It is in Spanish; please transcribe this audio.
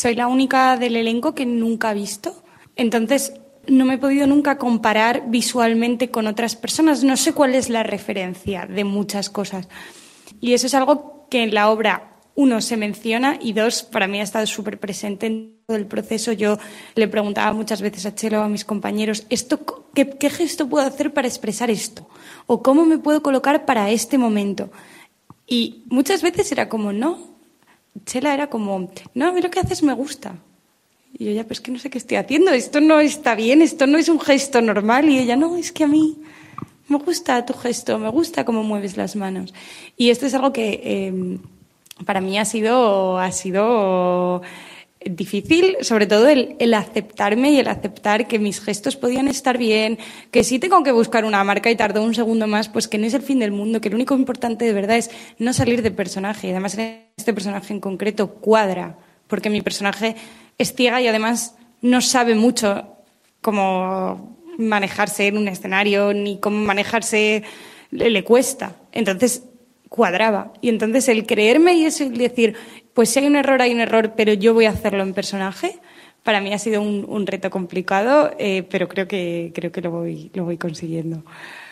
soy la única del elenco que nunca ha visto. Entonces, no me he podido nunca comparar visualmente con otras personas. No sé cuál es la referencia de muchas cosas. Y eso es algo que en la obra, uno, se menciona y dos, para mí ha estado súper presente en todo el proceso. Yo le preguntaba muchas veces a Chelo, a mis compañeros, ¿qué gesto puedo hacer para expresar esto? ¿O cómo me puedo colocar para este momento? Y muchas veces era como, no. Chela era como, no, a mí lo que haces me gusta. Y yo, ya, pues que no sé qué estoy haciendo, esto no está bien, esto no es un gesto normal. Y ella, no, es que a mí me gusta tu gesto, me gusta cómo mueves las manos. Y esto es algo que para mí ha sido difícil, sobre todo el aceptarme y el aceptar que mis gestos podían estar bien, que si tengo que buscar una marca y tardo un segundo más, pues que no es el fin del mundo, que lo único importante de verdad es no salir de personaje. Y además en este personaje en concreto cuadra, porque mi personaje es ciega y además no sabe mucho cómo manejarse en un escenario ni cómo manejarse le cuesta. Entonces cuadraba. Y entonces el creerme y eso, el decir, pues si hay un error, hay un error, pero yo voy a hacerlo en personaje, para mí ha sido un reto complicado, pero creo que lo voy consiguiendo.